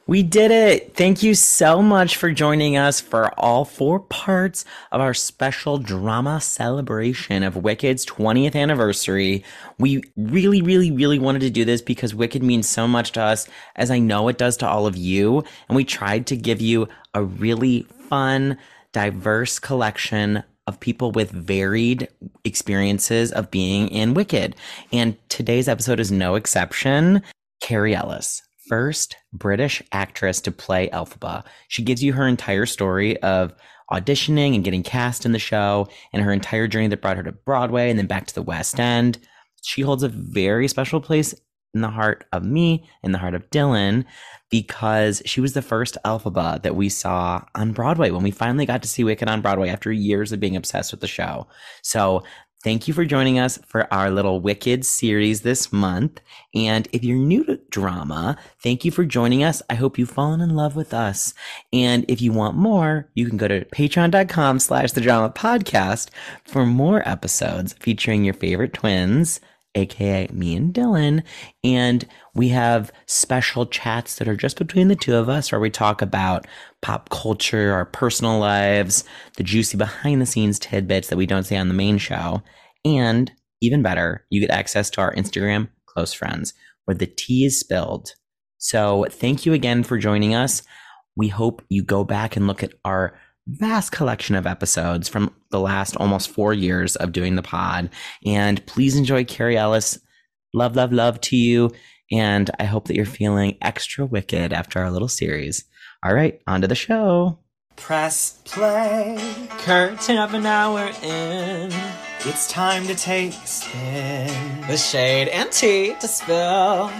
We did it. Thank you so much for joining us for all 4 parts of our special drama celebration of Wicked's 20th anniversary. We really, really, really wanted to do this because Wicked means so much to us, as I know it does to all of you. And we tried to give you a really fun, diverse collection of people with varied experiences of being in Wicked. And today's episode is no exception. Carrie Ellis, first British actress to play Elphaba. She gives you her entire story of auditioning and getting cast in the show and her entire journey that brought her to Broadway and then back to the West End. She holds a very special place in the heart of me, in the heart of Dylan, because she was the first Elphaba that we saw on Broadway when we finally got to see Wicked on Broadway after years of being obsessed with the show. So thank you for joining us for our little Wicked series this month. And if you're new to drama, thank you for joining us. I hope you've fallen in love with us. And if you want more, you can go to patreon.com/The Drama Podcast for more episodes featuring your favorite twins, aka me and Dylan. And we have special chats that are just between the two of us where we talk about pop culture, our personal lives, the juicy behind the scenes tidbits that we don't say on the main show. And even better, you get access to our Instagram close friends where the tea is spilled. So thank you again for joining us. We hope you go back and look at our vast collection of episodes from the last almost 4 years of doing the pod. And please enjoy Carrie Ellis. Love, love, love to you. And I hope that you're feeling extra wicked after our little series. All right, on to the show. Press play. Curtain of an hour in. It's time to take a spin. The shade and tea to spill.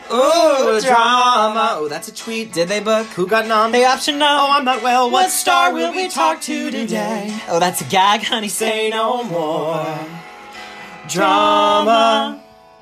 Ooh, drama. Oh, that's a tweet. Did they book? Who got nom? The option no. Oh, I'm not well. What star will we talk to today? Oh, that's a gag, honey. Say no more. Drama.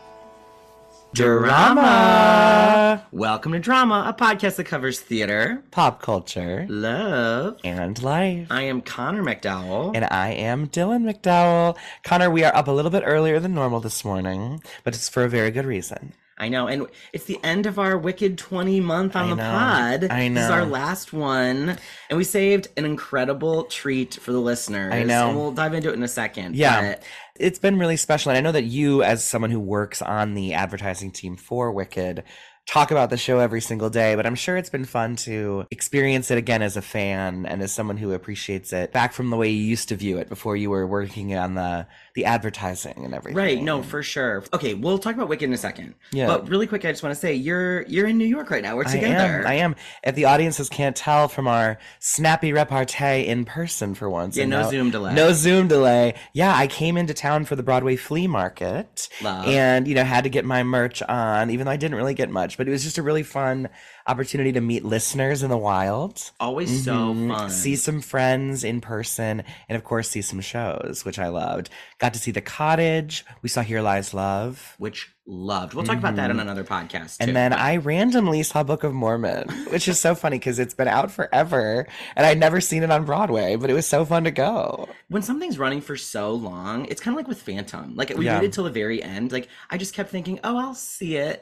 Drama. Welcome to Drama, a podcast that covers theater, pop culture, love, and life. I am Connor McDowell. And I am Dylan McDowell. Connor, we are up a little bit earlier than normal this morning, but it's for a very good reason. I know, and it's the end of our Wicked 20 month on the pod. I know. This is our last one, and we saved an incredible treat for the listeners. I know. And we'll dive into it in a second. Yeah. But it's been really special, and I know that you, as someone who works on the advertising team for Wicked, talk about the show every single day, but I'm sure it's been fun to experience it again as a fan and as someone who appreciates it back from the way you used to view it before you were working on the advertising and everything. Right, no, for sure. Okay, we'll talk about Wicked in a second. Yeah. But really quick, I just want to say, you're in New York right now. We're together. I am. If the audiences can't tell from our snappy repartee in person for once. Yeah, Zoom delay. No Zoom delay. Yeah, I came into town for the Broadway flea market. Love. And, had to get my merch on, even though I didn't really get much. But it was just a really fun opportunity to meet listeners in the wild. Always so fun. See some friends in person, and of course see some shows, which I loved. Got to see The Cottage. We saw Here Lies Love. Which loved. We'll talk about that on another podcast, too. And then I randomly saw Book of Mormon, which is so funny because it's been out forever, and I'd never seen it on Broadway, but it was so fun to go. When something's running for so long, it's kind of like with Phantom. Like, we waited till the very end. Like, I just kept thinking, oh, I'll see it.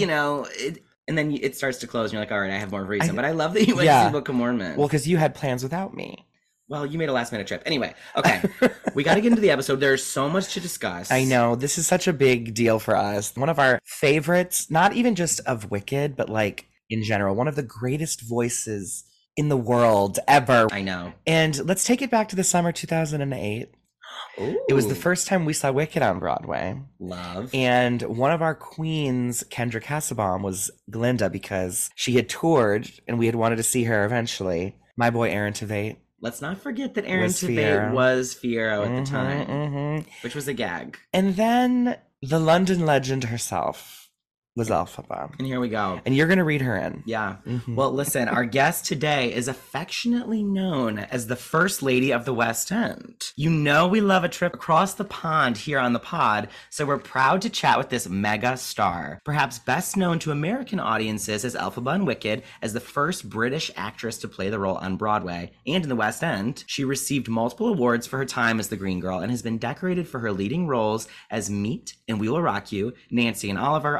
And then it starts to close, and you're like, all right, I have more reason. But I love that you went to see Book of Mormon. Well, because you had plans without me. Well, you made a last-minute trip. Anyway, okay. We got to get into the episode. There's so much to discuss. I know. This is such a big deal for us. One of our favorites, not even just of Wicked, but like in general, one of the greatest voices in the world ever. I know. And let's take it back to the summer 2008. Ooh. It was the first time we saw Wicked on Broadway. Love. And one of our queens, Kendra Casabon, was Glinda because she had toured and we had wanted to see her eventually. My boy Aaron Tveit. Let's not forget that Aaron Tveit was Fiyero at the time, which was a gag. And then the London legend herself was Elphaba. And here we go. And you're going to read her in. Yeah. Well, listen, our guest today is affectionately known as the First Lady of the West End. You know we love a trip across the pond here on the pod, so we're proud to chat with this mega star. Perhaps best known to American audiences as Elphaba in Wicked, as the first British actress to play the role on Broadway and in the West End. She received multiple awards for her time as the Green Girl and has been decorated for her leading roles as Meat in We Will Rock You, Nancy and Oliver, Eliza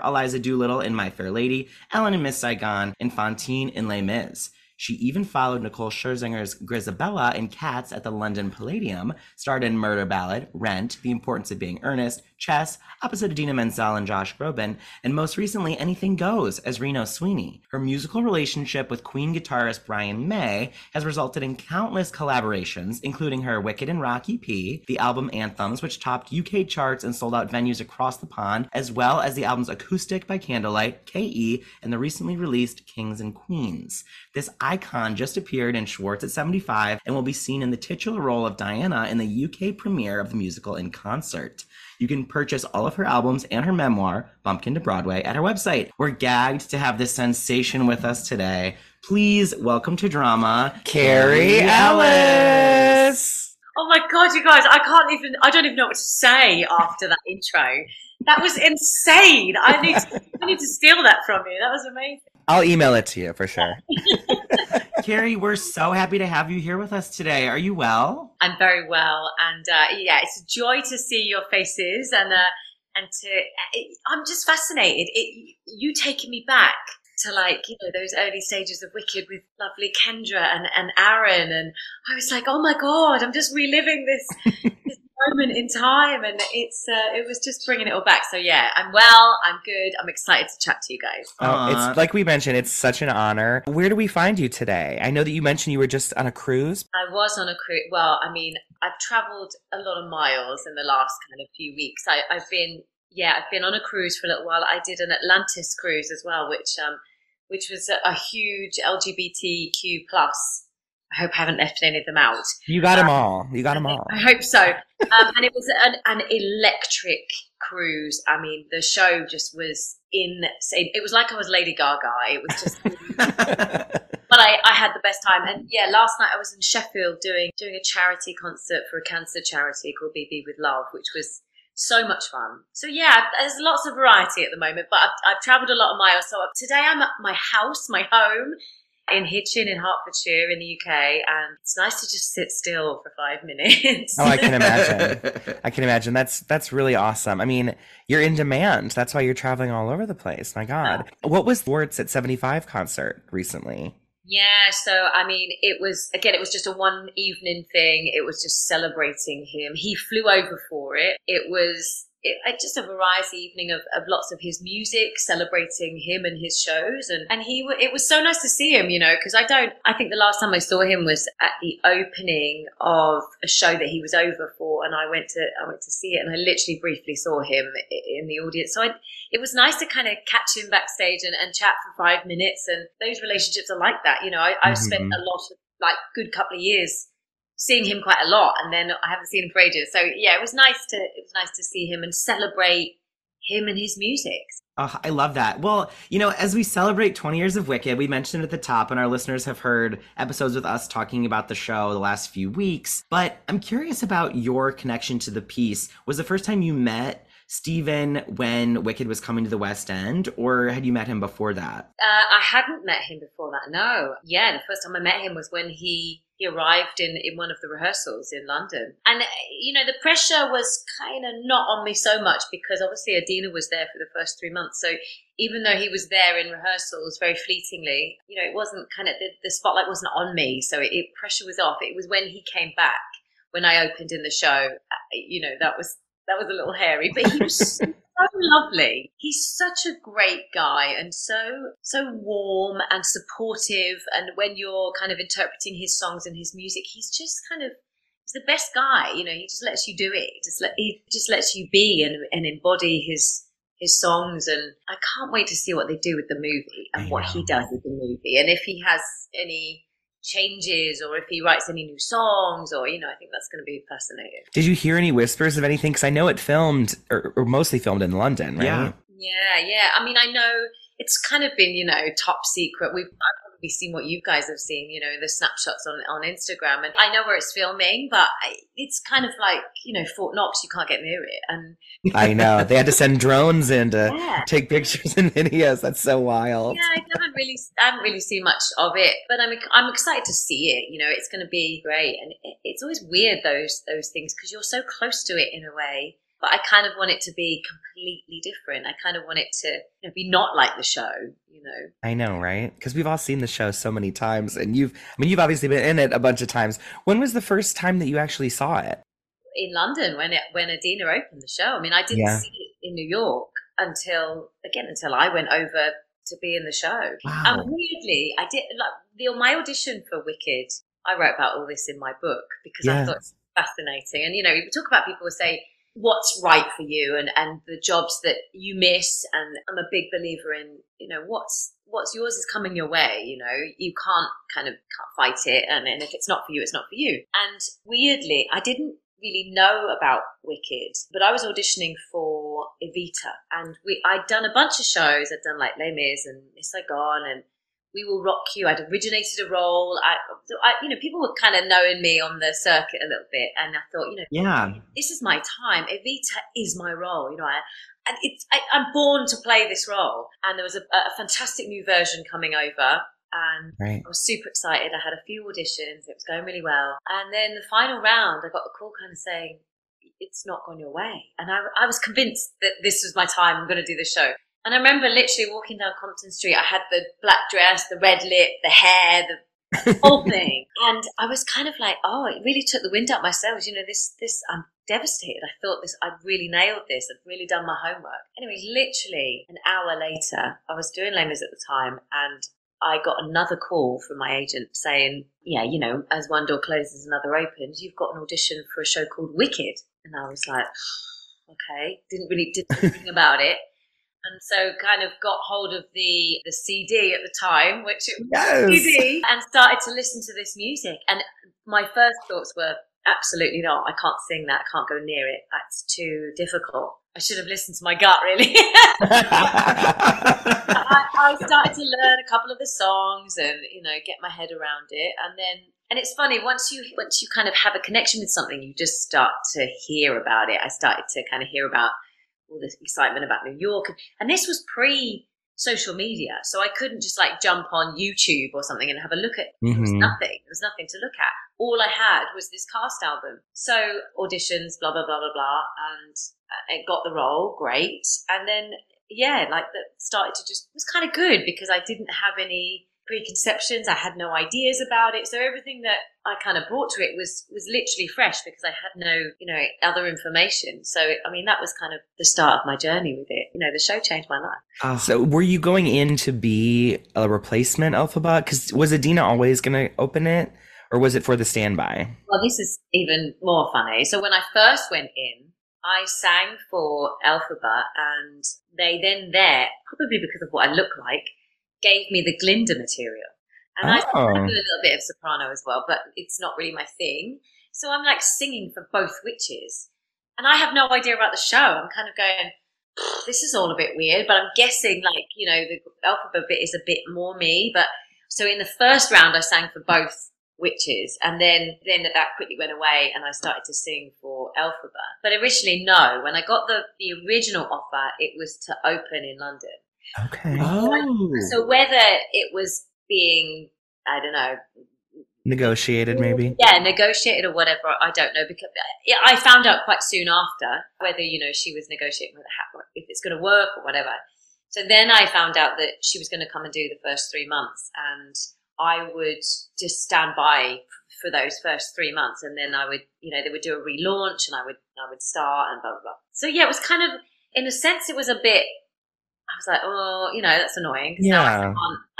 Doolittle in My Fair Lady, Ellen in Miss Saigon, and Fantine in Les Mis. She even followed Nicole Scherzinger's Grisabella in Cats at the London Palladium, starred in Murder Ballad, Rent, The Importance of Being Earnest, Chess, opposite Idina Menzel and Josh Groban, and most recently Anything Goes as Reno Sweeney. Her musical relationship with Queen guitarist Brian May has resulted in countless collaborations, including her Wicked and Rock EP, the album Anthems, which topped UK charts and sold out venues across the pond, as well as the albums Acoustic by Candlelight, KE, and the recently released Kings and Queens. This icon just appeared in Schwartz at 75 and will be seen in the titular role of Diana in the UK premiere of the musical In Concert. You can purchase all of her albums and her memoir, Bumpkin to Broadway, at her website. We're gagged to have this sensation with us today. Please welcome to drama, Carrie Ellis. Oh my God, you guys, I don't even know what to say after that intro. That was insane. I need to steal that from you. That was amazing. I'll email it to you for sure. Carrie, we're so happy to have you here with us today. Are you well? I'm very well, and yeah, it's a joy to see your faces, and I'm just fascinated. You taking me back to those early stages of Wicked with lovely Kendra and Aaron, and I was like, oh my God, I'm just reliving this moment in time, and it was just bringing it all back. So yeah, I'm well, I'm good, I'm excited to chat to you guys. It's like we mentioned, it's such an honor. Where do we find you today? I know that you mentioned you were just on a cruise. I was on a cruise. Well, I mean, I've traveled a lot of miles in the last kind of few weeks. I've been on a cruise for a little while. I did an Atlantis cruise as well, which was a huge LGBTQ plus. I hope I haven't left any of them out. You got them all. You got them all. I hope so. And it was an electric cruise. I mean, the show just was insane. It was like I was Lady Gaga. It was just, but I had the best time. And yeah, last night I was in Sheffield doing a charity concert for a cancer charity called BB with Love, which was so much fun. So yeah, there's lots of variety at the moment, but I've traveled a lot of miles. So today I'm at my house, my home, in Hitchin in Hertfordshire in the UK, and it's nice to just sit still for 5 minutes. Oh, I can imagine. That's really awesome. I mean, you're in demand. That's why you're traveling all over the place. My God. What was Schwartz at 75 concert recently? Yeah, so I mean, it was just a one evening thing. It was just celebrating him. He flew over for it. It was just a variety evening of lots of his music, celebrating him and his shows, and it was so nice to see him, because I think the last time I saw him was at the opening of a show that he was over for, and I went to see it, and I literally briefly saw him in the audience. So it was nice to kind of catch him backstage and chat for 5 minutes, and those relationships are like that. I've spent a lot of good couple of years seeing him quite a lot, and then I haven't seen him for ages. So yeah, it was nice to see him and celebrate him and his music. Oh, I love that. Well, as we celebrate 20 years of Wicked, we mentioned at the top, and our listeners have heard episodes with us talking about the show the last few weeks, but I'm curious about your connection to the piece. Was the first time you met Stephen when Wicked was coming to the West End, or had you met him before that? I hadn't met him before that, no. Yeah, the first time I met him was when he arrived in one of the rehearsals in London. And, the pressure was kind of not on me so much because obviously Idina was there for the first 3 months. So even though he was there in rehearsals very fleetingly, it wasn't kind of, the spotlight wasn't on me. So pressure was off. It was when he came back, when I opened in the show, that was a little hairy, but he was so lovely. He's such a great guy and so warm and supportive. And when you're kind of interpreting his songs and his music, he's the best guy. He just lets you do it. He just lets you be and embody his songs. And I can't wait to see what they do with the movie and what he does with the movie. And if he has any changes or if he writes any new songs or, I think that's going to be fascinating. Did you hear any whispers of anything? Because I know it filmed or mostly filmed in London, right? Yeah. I mean, I know it's kind of been, top secret. I've probably seen what you guys have seen, the snapshots on Instagram. And I know where it's filming, but it's kind of like, Fort Knox, you can't get near it. And I know. They had to send drones in to take pictures and videos. That's so wild. Yeah, I haven't really seen much of it, but I'm excited to see it. It's going to be great. And it's always weird, those things, because you're so close to it in a way. but I kind of want it to be completely different. I kind of want it to be not like the show, you know. I know, right? Because we've all seen the show so many times, and you've obviously been in it a bunch of times. When was the first time that you actually saw it? In London, when Adina opened the show. I mean, I didn't see it in New York until I went over to be in the show. Wow. And weirdly, I did my audition for Wicked. I wrote about all this in my book because I thought it was fascinating. And you talk about people who say what's right for you and the jobs that you miss. And I'm a big believer in what's yours is coming your way. You can't fight it, and if it's not for you, it's not for you. And weirdly, I didn't really know about Wicked, but I was auditioning for Evita, and I'd done a bunch of shows. I'd done like Les Mis and Miss Saigon and We Will Rock You. I'd originated a role. People were kind of knowing me on the circuit a little bit, and I thought, this is my time. Evita is my role, I'm born to play this role. And there was a fantastic new version coming over. And I was super excited. I had a few auditions. It was going really well. And then the final round, I got a call kind of saying, it's not gone your way. And I was convinced that this was my time. I'm going to do the show. And I remember literally walking down Compton Street. I had the black dress, the red lip, the hair, the whole thing. And I was kind of like, it really took the wind out my sails. This, I'm devastated. I thought I'd really nailed this. I'd really done my homework. Anyway, literally an hour later, I was doing Les Mis at the time, and I got another call from my agent saying, as one door closes, another opens. You've got an audition for a show called Wicked. And I was like, okay, didn't think about it. And so kind of got hold of the CD at the time, which it was CD, and started to listen to this music. And my first thoughts were, absolutely not. I can't sing that. I can't go near it. That's too difficult. I should have listened to my gut, really. I started to learn a couple of the songs and, get my head around it. And it's funny, once you kind of have a connection with something, you just start to hear about it. I started to kind of hear about all this excitement about New York. And this was pre-social media. So I couldn't just jump on YouTube or something and have a look at it. There was nothing. There was nothing to look at. All I had was this cast album. So auditions, blah, blah, blah, blah, blah. And I got the role, great. And then, started to it was kind of good because I didn't have any preconceptions. I had no ideas about it. So everything that I kind of brought to it was literally fresh because I had no, other information. So, that was kind of the start of my journey with it. The show changed my life. So were you going in to be a replacement Elphaba? Because was Adina always going to open it? Or was it for the standby? Well, this is even more funny. So when I first went in, I sang for Elphaba, and they then probably because of what I look like, gave me the Glinda material. And I do a little bit of soprano as well, but it's not really my thing. So I'm singing for both witches. And I have no idea about the show. I'm kind of going, this is all a bit weird, but I'm guessing the Elphaba bit is a bit more me. But so in the first round, I sang for both witches, and then that quickly went away and I started to sing for Elphaba. But originally, no. When I got the original offer, it was to open in London. Okay. So whether it was being, I don't know, negotiated maybe? Yeah, negotiated or whatever, I don't know, because I found out quite soon after whether, she was negotiating with if it's going to work or whatever. So then I found out that she was going to come and do the first 3 months, and I would just stand by for those first 3 months, and then I would, they would do a relaunch, and I would start and blah, blah, blah. So yeah, it was kind of, in a sense, it was a bit, I was like, that's annoying. Yeah.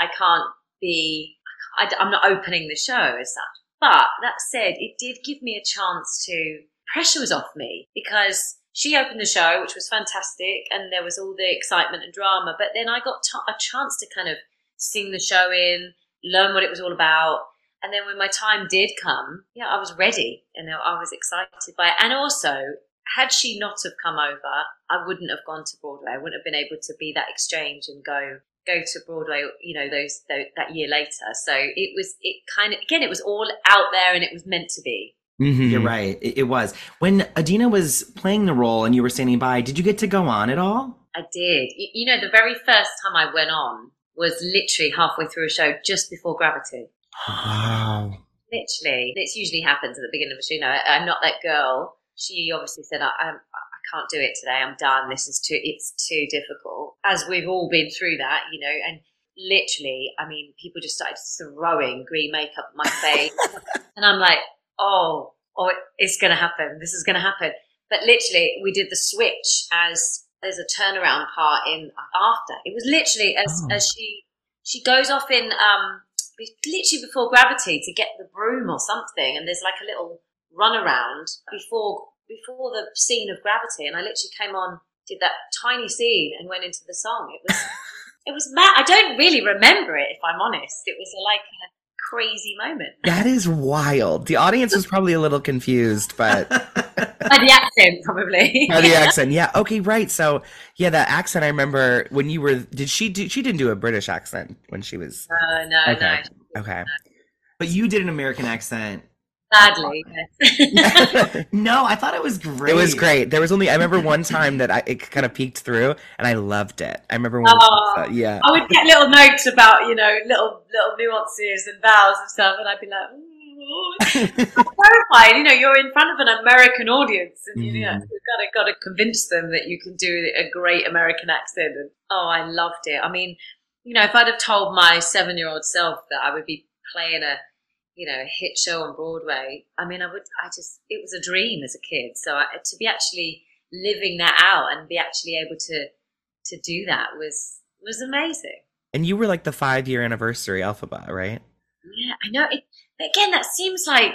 I'm not opening the show as such. But that said, it did give me a chance pressure was off me, because she opened the show, which was fantastic, and there was all the excitement and drama, but then I got a chance to kind of sing the show in, learn what it was all about. And then when my time did come, I was ready and I was excited by it. And also, had she not have come over, I wouldn't have gone to Broadway. I wouldn't have been able to be that exchange and go to Broadway, that year later. So it was all out there, and it was meant to be. Mm-hmm. You're right. It was. When Adina was playing the role and you were standing by, did you get to go on at all? I did. The very first time I went on was literally halfway through a show just before Gravity. Wow. Literally. This usually happens at the beginning of a show. I'm not that girl. She obviously said, I can't do it today. I'm done. It's too difficult. As we've all been through that, you know, and literally, I mean, people just started throwing green makeup at my face. And I'm like, oh, it's going to happen. This is going to happen. But literally, we did the switch as there's a turnaround part in after. It was literally as she goes off in, literally before Gravity to get the broom or something. And there's like a little runaround before the scene of Gravity. And I literally came on, did that tiny scene and went into the song. It was mad. I don't really remember it, if I'm honest. It was like a crazy moment. That is wild. The audience was probably a little confused, but by the accent, probably. By the accent, yeah. Okay, right. So, yeah, that accent. I remember when you were. She didn't do a British accent when she was. No. Okay. Okay. But you did an American accent. Badly. Yes. No, I thought it was great. It was great. There was only. I remember one time that it kind of peeked through, and I loved it. I remember when. Yeah. I would get little notes about, you know, little nuances and vowels and stuff, and I'd be like, it's terrifying. You know, you're in front of an American audience, and you know, you've got to convince them that you can do a great American accent. And I loved it. I mean, you know, if I'd have told my 7-year-old self that I would be playing a hit show on Broadway, I mean, it was a dream as a kid. So to be actually living that out and be actually able to do that was amazing. And you were like the 5-year anniversary Elphaba, right? Yeah, I know. Again, that seems like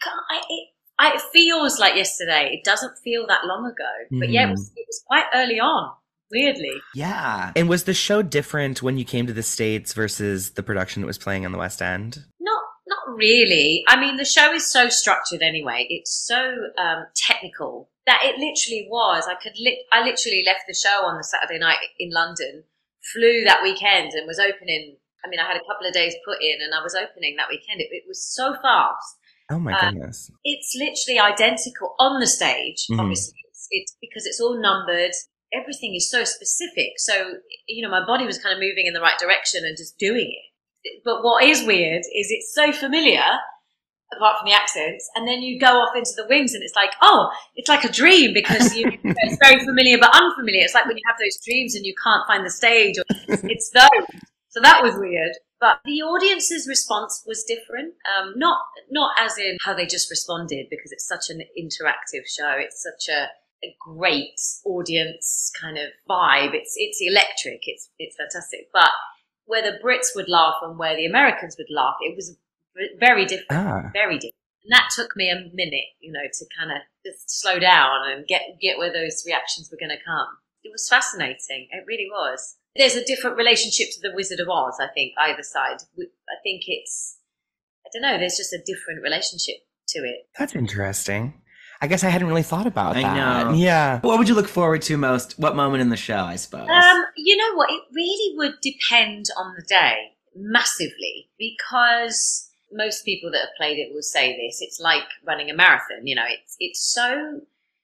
it feels like yesterday. It doesn't feel that long ago. But yeah, it was quite early on. Weirdly. Yeah. And was the show different when you came to the States versus the production that was playing on the West End? Not really. I mean, the show is so structured anyway. It's so technical that it literally was. I literally left the show on the Saturday night in London, flew that weekend and was opening. I mean, I had a couple of days put in and I was opening that weekend. It was so fast. Oh my goodness. It's literally identical on the stage. Obviously, it's because it's all numbered. Everything is so specific. So, you know, my body was kind of moving in the right direction and just doing it. But what is weird is it's so familiar, apart from the accents, and then you go off into the wings and it's like, it's like a dream because it's very familiar but unfamiliar. It's like when you have those dreams and you can't find the stage. It's those. So that was weird. But the audience's response was different. Not as in how they just responded, because it's such an interactive show. It's such a great audience kind of vibe. It's electric. It's fantastic. But where the Brits would laugh and where the Americans would laugh, it was very different. Very different. And that took me a minute, you know, to kind of just slow down and get where those reactions were going to come. It was fascinating. It really was. There's a different relationship to the Wizard of Oz, I think, either side. I think I don't know, there's just a different relationship to it. That's interesting. I guess I hadn't really thought about that. I know. Yeah. What would you look forward to most? What moment in the show, I suppose? You know what? It really would depend on the day, massively, because most people that have played it will say this. It's like running a marathon. You know, it's so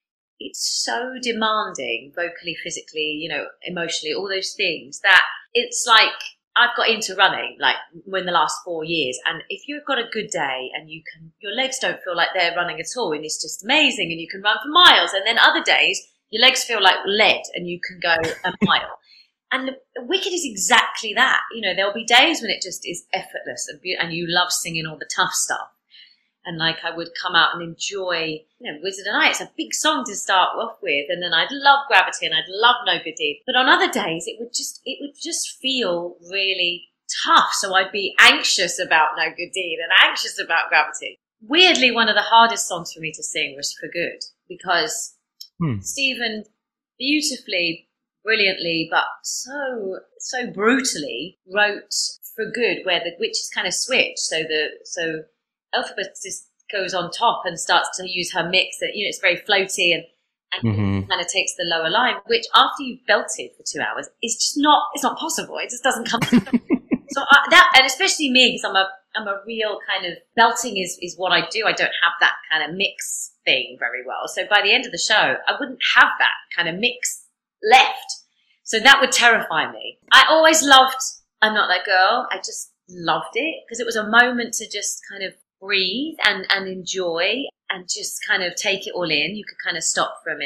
demanding, vocally, physically, you know, emotionally, all those things, that it's like I've got into running like in the last 4 years, and if you've got a good day and your legs don't feel like they're running at all, and it's just amazing, and you can run for miles, and then other days your legs feel like lead and you can go a mile. And Wicked is exactly that. You know, there'll be days when it just is effortless and you love singing all the tough stuff. And like I would come out and enjoy, you know, Wizard and I. It's a big song to start off with, and then I'd love Gravity and I'd love No Good Deed. But on other days, it would just feel really tough. So I'd be anxious about No Good Deed and anxious about Gravity. Weirdly, one of the hardest songs for me to sing was For Good, because Stephen beautifully, brilliantly, but so brutally wrote For Good, where the witches kind of switch. So Elphaba just goes on top and starts to use her mix. That, you know, it's very floaty and kind of takes the lower line, which after you've belted for 2 hours is just it's not possible. It just doesn't come. So and especially me, because I'm a real kind of belting is what I do. I don't have that kind of mix thing very well. So by the end of the show, I wouldn't have that kind of mix left. So that would terrify me. I always loved I'm Not That Girl. I just loved it because it was a moment to just kind of breathe and enjoy and just kind of take it all in. You could kind of stop for a minute.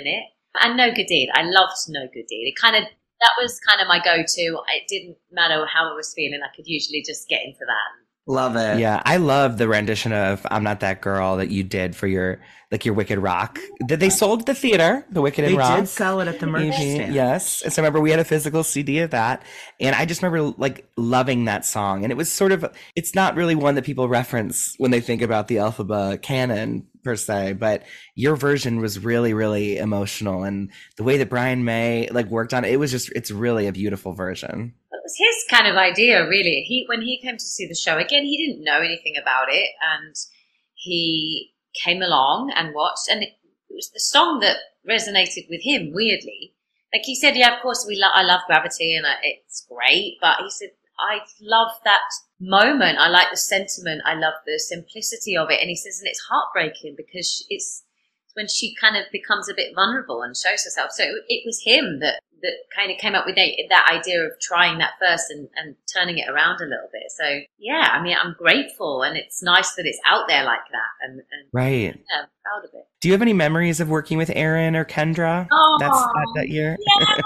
And No Good Deed. I loved No Good Deed. That was kind of my go-to. It didn't matter how I was feeling. I could usually just get into that. Love it. Yeah, I love the rendition of "I'm Not That Girl" that you did for your Wicked Rock. That they sold at the theater, the Wicked They and Rock. did sell it at the merch stand. Yes. And so I remember we had a physical CD of that. And I just remember like loving that song. And it was sort of, it's not really one that people reference when they think about the Elphaba canon per se, but your version was really, really emotional. And the way that Brian May like worked on it, it's really a beautiful version. It was his kind of idea, really. When he came to see the show, again, he didn't know anything about it. And he came along and watched, and it was the song that resonated with him weirdly. Like he said, yeah, of course I love Gravity and it's great, but he said, I love that moment. I like the sentiment. I love the simplicity of it. And he says, and it's heartbreaking because it's when she kind of becomes a bit vulnerable and shows herself. So it was him that kind of came up with that idea of trying that first and turning it around a little bit. So yeah, I mean, I'm grateful, and it's nice that it's out there like that. And right. Yeah, I'm proud of it. Do you have any memories of working with Aaron or Kendra? Oh, that year? Yeah.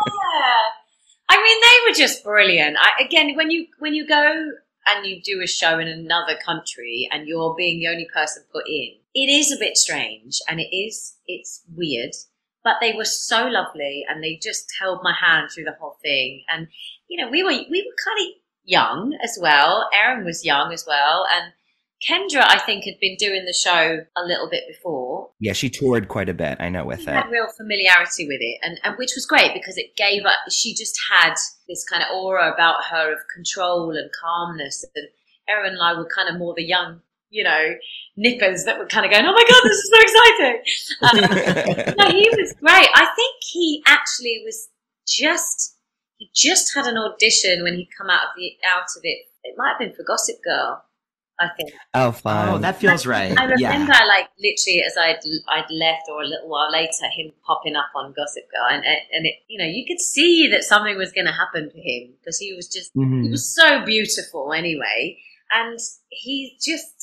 I mean, they were just brilliant. Again, when you go and you do a show in another country and you're being the only person put in, it is a bit strange and it's weird, but they were so lovely and they just held my hand through the whole thing. And, you know, we were kind of young as well. Erin was young as well. And Kendra, I think, had been doing the show a little bit before. Yeah, she toured quite a bit, I know, with it. She had real familiarity with it, and which was great because it gave her, she just had this kind of aura about her of control and calmness. And Erin and I were kind of more the young, you know, nippers that were kind of going, oh my God, this is so exciting. No, he was great. I think he actually was he just had an audition when he come out of it. It might have been for Gossip Girl, I think. Oh, fun. Oh, that feels right. I remember, like, literally as I'd left, or a little while later, him popping up on Gossip Girl, and it, you know, you could see that something was going to happen for him because he was just, he was so beautiful anyway, and he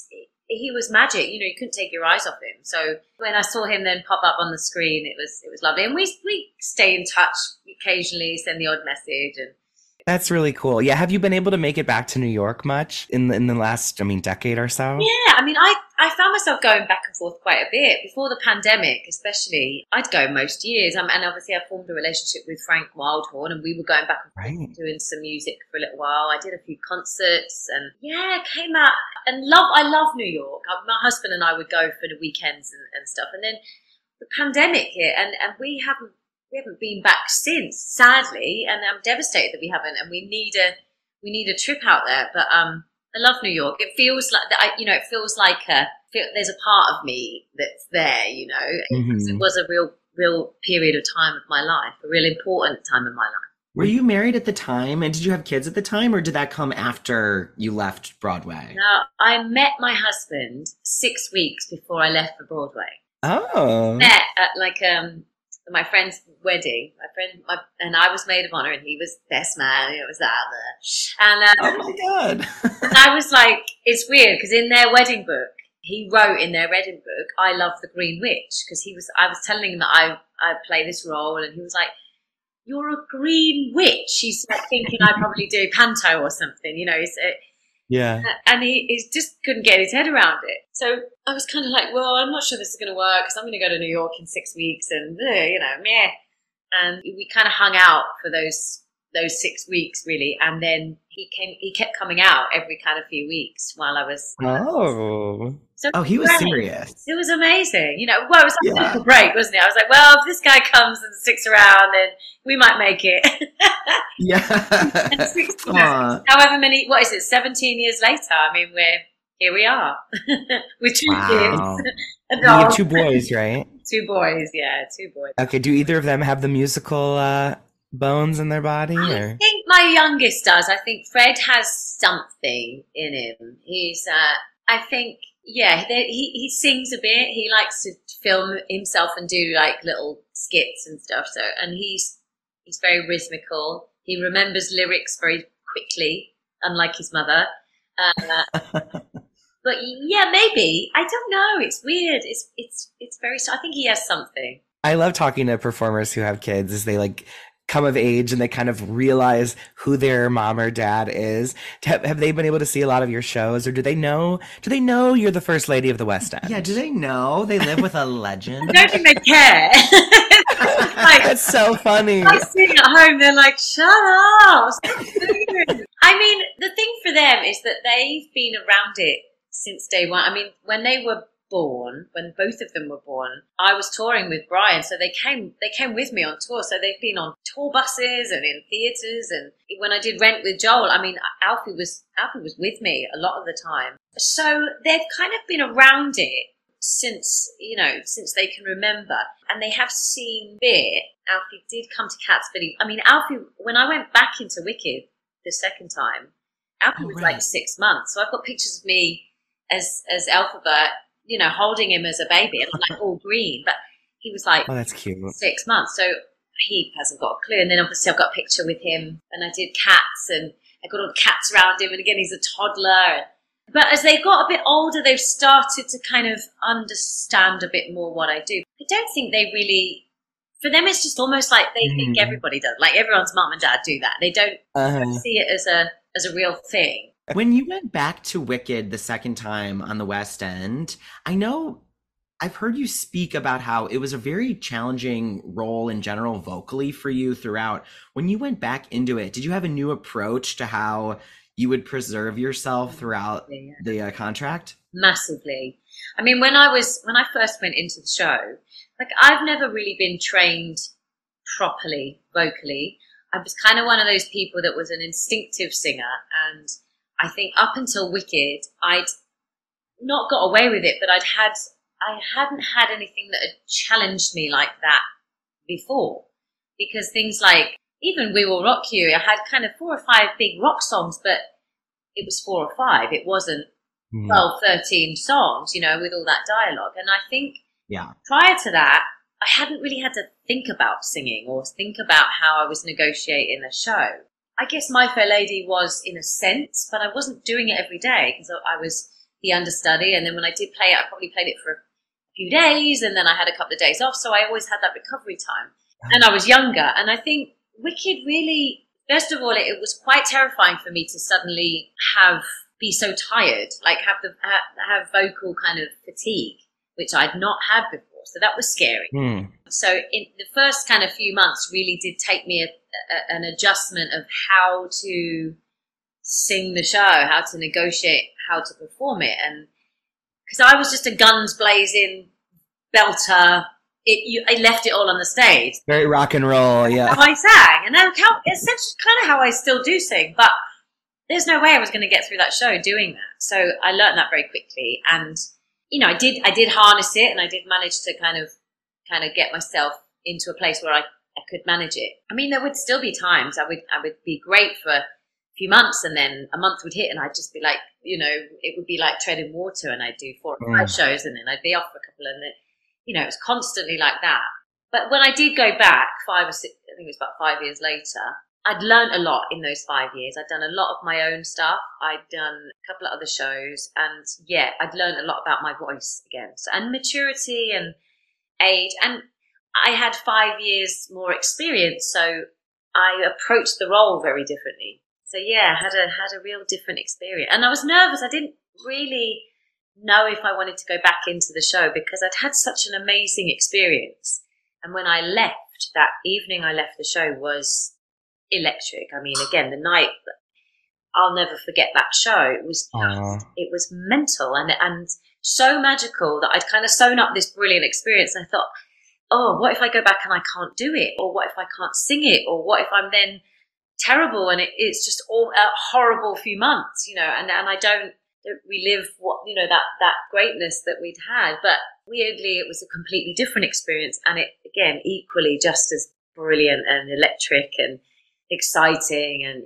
was magic. You know, you couldn't take your eyes off him. So when I saw him then pop up on the screen, it was lovely, and we stay in touch occasionally, send the odd message, and. That's really cool. Yeah, have you been able to make it back to New York much in the last, decade or so? Yeah, I mean, I found myself going back and forth quite a bit. Before the pandemic, especially, I'd go most years. And obviously I formed a relationship with Frank Wildhorn, and we were going back and forth doing some music for a little while. I did a few concerts, and yeah, came out and I love New York. My husband and I would go for the weekends and stuff. And then the pandemic hit, and we haven't been back since, sadly, and I'm devastated that we haven't. And we need a trip out there. But I love New York. It feels like that. It feels like there's a part of me that's there. You know, it was a real period of time of my life, a real important time of my life. Were you married at the time, and did you have kids at the time, or did that come after you left Broadway? No, I met my husband 6 weeks before I left for Broadway. Oh, Met at my friend's wedding. And I was maid of honor, and he was best man. It was out there. And oh my God! And I was like, it's weird because in their wedding book, he wrote in their wedding book, "I love the Green Witch," because I was telling him that I play this role, and he was like, "You're a green witch." He's like thinking I probably do panto or something, you know. yeah. And he just couldn't get his head around it. So I was kind of like, well, I'm not sure this is going to work because I'm going to go to New York in 6 weeks and, meh. And we kind of hung out for those 6 weeks, really. And then he kept coming out every kind of few weeks while I was. Oh. So he was serious. It was amazing. You know, well, it was like a little break, wasn't it? I was like, well, if this guy comes and sticks around, then we might make it. Yeah. And 16, however many, 17 years later, I mean, here we are with 2 kids. You have 2 boys, right? 2 boys, yeah, 2 boys. Okay, do either of them have the musical bones in their body? I think my youngest does. I think Fred has something in him. He's, I think, yeah, he sings a bit. He likes to film himself and do like little skits and stuff. So, and he's very rhythmical. He remembers lyrics very quickly, unlike his mother. But yeah, maybe. I don't know. It's weird. It's very. I think he has something. I love talking to performers who have kids as they like come of age and they kind of realize who their mom or dad is. Have they been able to see a lot of your shows, or do they know you're the first lady of the West End? Yeah, do they know they live with a legend? I don't think they care. Like, That's so funny. I sing at home, they're like, shut up. Stop doing it." I mean, the thing for them is that they've been around it since day one. I mean, when they were born, when both of them were born, I was touring with Brian, so they came with me on tour. So they've been on tour buses and in theatres, and when I did Rent with Joel, I mean, Alfie was with me a lot of the time. So they've kind of been around it since they can remember, and they have seen it. Alfie did come to Cats, but Alfie, when I went back into Wicked the second time, Alfie was like 6 months. So I've got pictures of me as Elphaba, holding him as a baby, and I'm like all green, but he was like, oh, that's cute. 6 months. So he hasn't got a clue. And then obviously I've got a picture with him, and I did Cats, and I got all the cats around him, and again, he's a toddler. But as they got a bit older, they've started to kind of understand a bit more what I do. I don't think they really, for them, it's just almost like they think everybody does. Like everyone's mom and dad do that. They don't see it as a real thing. When you went back to Wicked the second time on the West End, I know I've heard you speak about how it was a very challenging role in general vocally for you throughout. When you went back into it, did you have a new approach to how you would preserve yourself throughout the contract? Massively. I mean, when I first went into the show, like I've never really been trained properly vocally. I was kind of one of those people that was an instinctive singer, and I think up until Wicked, I'd not got away with it, but I hadn't had anything that had challenged me like that before. Because things like, even We Will Rock You, I had kind of 4 or 5 big rock songs, but it was 4 or 5. It wasn't 12, 13 songs, with all that dialogue. And I think prior to that, I hadn't really had to think about singing or think about how I was negotiating a show. I guess My Fair Lady was in a sense, but I wasn't doing it every day because I was the understudy. And then when I did play it, I probably played it for a few days, and then I had a couple of days off. So I always had that recovery time. And I was younger. And I think Wicked really, first of all, it was quite terrifying for me to suddenly be so tired, like have vocal kind of fatigue, which I'd not had before. So that was scary. So in the first kind of few months really did take me an adjustment of how to sing the show, how to negotiate, how to perform it. And because I was just a guns blazing belter, I left it all on the stage. Very rock and roll, yeah. How I sang. And it's kind of how I still do sing, but there's no way I was going to get through that show doing that. So I learned that very quickly. And, I did harness it, and I did manage to kind of get myself into a place where I could manage it. I mean, there would still be times I would be great for a few months, and then a month would hit and I'd just be like, it would be like treading water, and I'd do 4 or 5 shows, and then I'd be off for a couple, and then, it was constantly like that. But when I did go back 5 or 6, I think it was about 5 years later, I'd learned a lot in those 5 years. I'd done a lot of my own stuff. I'd done a couple of other shows, and I'd learned a lot about my voice again. So, and maturity and age, and I had 5 years more experience, so I approached the role very differently. So I had a real different experience, and I was nervous. I didn't really know if I wanted to go back into the show because I'd had such an amazing experience. And when I left, that evening I left the show was electric. I mean, again, the night, I'll never forget that show. It was it was mental and so magical that I'd kind of sewn up this brilliant experience. I thought, oh, what if I go back and I can't do it? Or what if I can't sing it? Or what if I'm then terrible and it's just all a horrible few months, and I don't relive what, that greatness that we'd had. But weirdly, it was a completely different experience. And it, again, equally just as brilliant and electric and exciting. And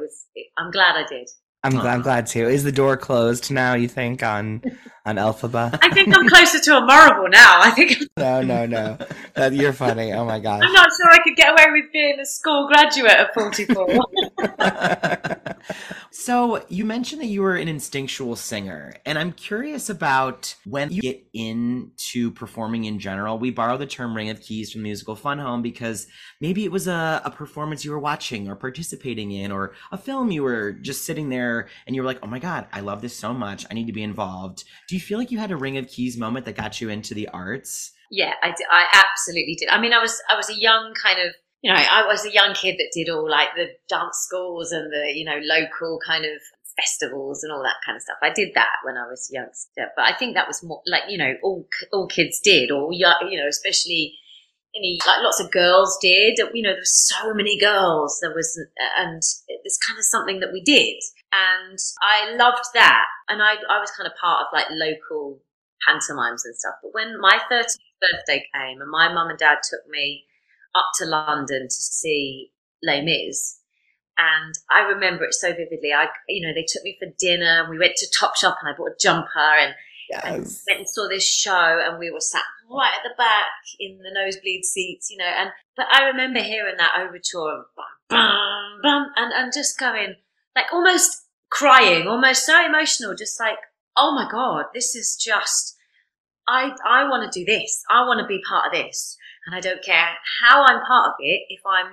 I'm glad I did. I'm glad too. Is the door closed now, you think, on Elphaba? I think I'm closer to a Marable now. I think. No. You're funny. Oh my gosh. I'm not sure I could get away with being a school graduate at 44. So you mentioned that you were an instinctual singer, and I'm curious about when you get into performing in general. We borrow the term Ring of Keys from the musical Fun Home because maybe it was a performance you were watching or participating in, or a film you were just sitting there and you were like, oh my God, I love this so much. I need to be involved. Do you feel like you had a Ring of Keys moment that got you into the arts? Yeah, I did. I absolutely did. I mean, I was a young kind of, I was a young kid that did all like the dance schools and the, local kind of festivals and all that kind of stuff. I did that when I was a youngster, but I think that was more like, all kids did, or, especially, like lots of girls did. There were so many girls. And it's kind of something that we did. And I loved that. And I was kind of part of like local pantomimes and stuff. But when my 30th birthday came and my mum and dad took me up to London to see Les Mis, and I remember it so vividly. They took me for dinner and we went to Topshop and I bought a jumper and went and saw this show, and we were sat right at the back in the nosebleed seats, but I remember hearing that overture of bum, bum, and just going, like almost crying, almost so emotional, just like, oh my God, this is just, I want to do this. I want to be part of this. And I don't care how I'm part of it, if I'm,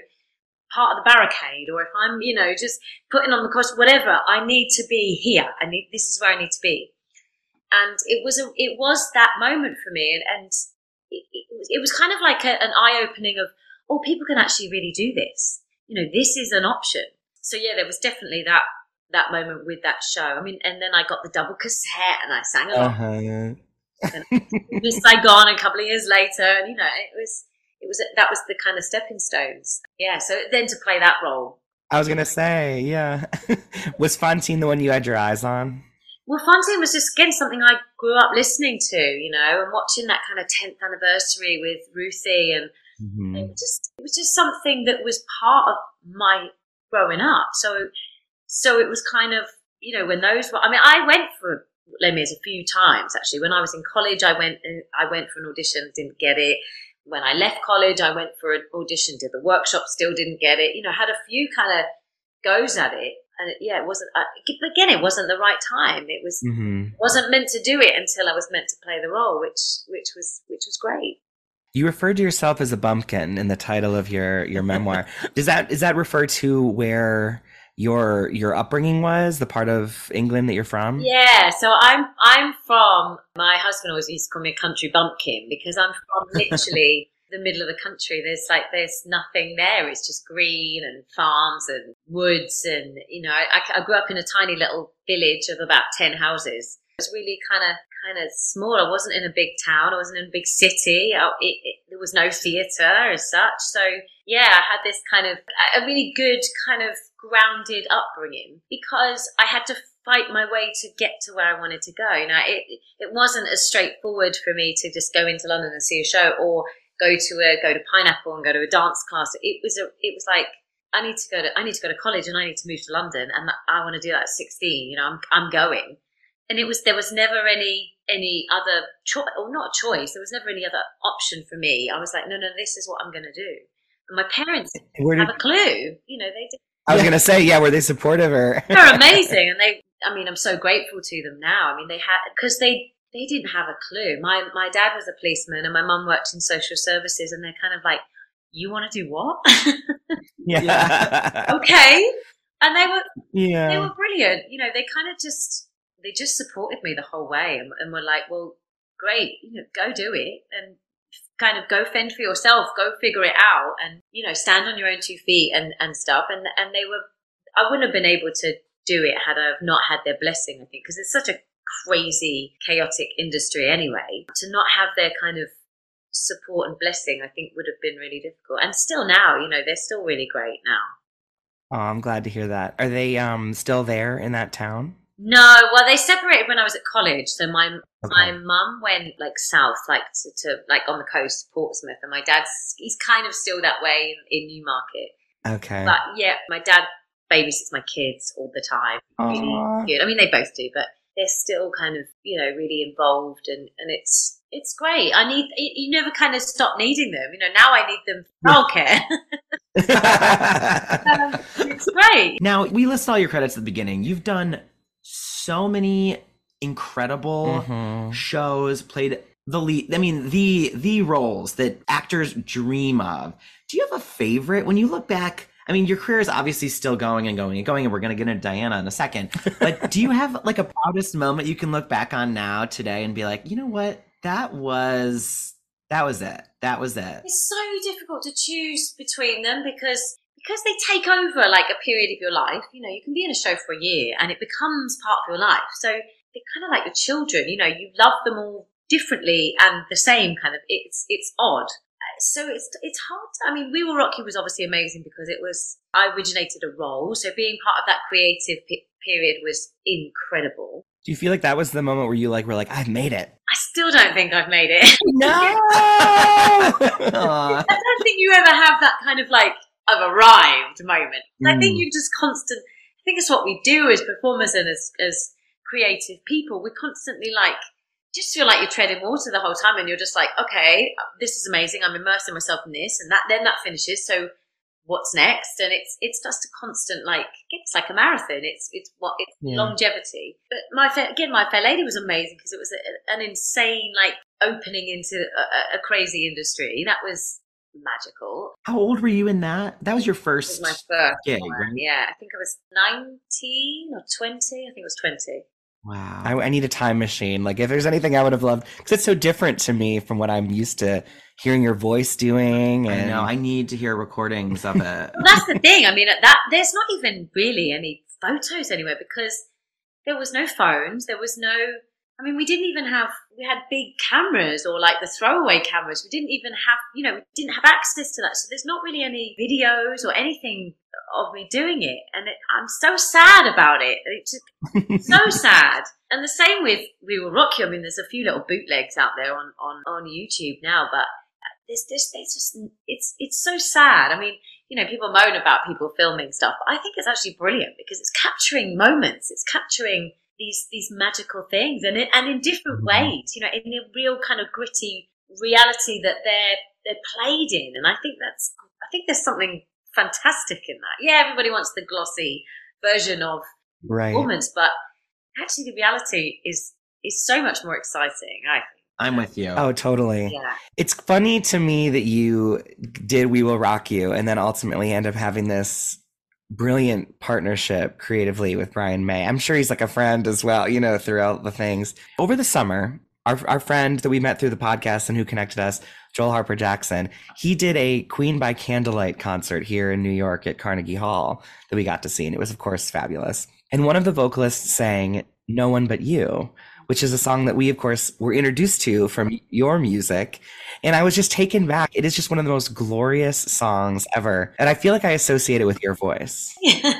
part of the barricade, or if I'm, just putting on the costume, whatever, I need to be here. This is where I need to be. And it was that moment for me. And it was kind of like an eye-opening of, oh, people can actually really do this. This is an option. So yeah, there was definitely that moment with that show. I mean, and then I got the double cassette and I sang along. And Miss Saigon a couple of years later, and that was the kind of stepping stones. Yeah, so then to play that role. I was gonna say, yeah. Was Fontaine the one you had your eyes on? Well, Fontaine was just, again, something I grew up listening to, and watching that kind of 10th anniversary with Ruthie, and it was just something that was part of my growing up. So it was kind of, when those were, I mean, I went for Les Mis a few times actually. When I was in college, I went for an audition, didn't get it. When I left college, I went for an audition, did the workshop, still didn't get it. Had a few kind of goes at it, and it wasn't. Again, it wasn't the right time. It was wasn't meant to do it until I was meant to play the role, which was great. You referred to yourself as a bumpkin in the title of your memoir. Is that refer to where your upbringing was, the part of England that you're from? Yeah, so I'm from, my husband always used to call me a country bumpkin because I'm from literally the middle of the country. There's nothing there. It's just green and farms and woods, and I grew up in a tiny little village of about 10 houses. It was really kind of small. I wasn't in a big town. I wasn't in a big city. There was no theatre as such. So yeah, I had this kind of a really good kind of grounded upbringing because I had to fight my way to get to where I wanted to go. It wasn't as straightforward for me to just go into London and see a show, or go to Pineapple and go to a dance class. It was like, I need to go to college and I need to move to London, and I want to do that at 16. I'm going. And there was never any other choice, or not a choice. There was never any other option for me. I was like, no, this is what I'm going to do. And my parents didn't have a clue. They did. I was going to say, yeah, were they supportive or? They're amazing, and I'm so grateful to them now. I mean, because they didn't have a clue. My dad was a policeman, and my mum worked in social services, and they're kind of like, you want to do what? Yeah. Okay. And they were brilliant. They kind of they just supported me the whole way, and were like, well, great, go do it, and kind of go fend for yourself, go figure it out, and stand on your own 2 feet and stuff. And they were, I wouldn't have been able to do it had I not had their blessing, I think, because it's such a crazy, chaotic industry anyway. To not have their kind of support and blessing, I think, would have been really difficult. And still now, they're still really great now. Oh, I'm glad to hear that. Are they still there in that town? No, well, they separated when I was at college. So my mum went like south, like to like on the coast, Portsmouth, and my he's kind of still that way in Newmarket. Okay. But yeah, my dad babysits my kids all the time. Really good. I mean, they both do, but they're still kind of really involved, and it's great. You never kind of stop needing them. Now I need them for childcare. It's great. Now, we list all your credits at the beginning. You've done so many incredible Mhm. shows, played the lead. I mean, the roles that actors dream of. Do you have a favorite when you look back? I mean, your career is obviously still going and going and going, and we're going to get into Diana in a second. But do you have like a proudest moment you can look back on now today and be like, you know what? That was it. That was it. It's so difficult to choose between them because they take over like a period of your life. You know, you can be in a show for a year and it becomes part of your life. So they're kind of like your children. You know, you love them all differently and the same kind of. It's odd. So it's hard. I mean, We Will Rock You was obviously amazing because I originated a role. So being part of that creative period was incredible. Do you feel like that was the moment where you were like, I've made it? I still don't think I've made it. No! I don't think you ever have that kind of like, I've arrived moment. I think you just I think it's what we do as performers and as creative people. We constantly like, just feel like you're treading water the whole time and you're just like, okay, this is amazing. I'm immersing myself in this and then that finishes. So what's next? And it's just a constant, like, it's like a marathon. It's longevity. But My Fair Lady was amazing because it was an insane, like, opening into a crazy industry. That was magical. How old were you in that? That was your first. It was my first gig, one. right? Yeah, I think I was 19 or 20. I think it was 20. Wow. I need a time machine. Like, if there's anything I would have loved, because it's so different to me from what I'm used to hearing your voice doing. And I know. I need to hear recordings of it. Well, that's the thing. I mean, there's not even really any photos anywhere because there was no phones. There was no. I mean, we had big cameras or like the throwaway cameras. We didn't even have, we didn't have access to that. So there's not really any videos or anything of me doing it. And I'm so sad about it. It's so sad. And the same with We Will Rock You. I mean, there's a few little bootlegs out there on YouTube now, but it's so sad. I mean, people moan about people filming stuff, but I think it's actually brilliant because it's capturing moments. It's capturing these magical things and in different ways, in a real kind of gritty reality that they're played in. And I think there's something fantastic in that. Yeah, everybody wants the glossy version of performance, but actually the reality is so much more exciting, I think. I'm with you. Oh, totally. Yeah. It's funny to me that you did We Will Rock You and then ultimately end up having this brilliant partnership creatively with Brian May. I'm sure he's like a friend as well, throughout the things. Over the summer, our friend that we met through the podcast and who connected us, Joel Harper Jackson, he did a Queen by Candlelight concert here in New York at Carnegie Hall that we got to see. And it was, of course, fabulous. And one of the vocalists sang No One But You, which is a song that we, of course, were introduced to from your music. And I was just taken back. It is just one of the most glorious songs ever. And I feel like I associate it with your voice.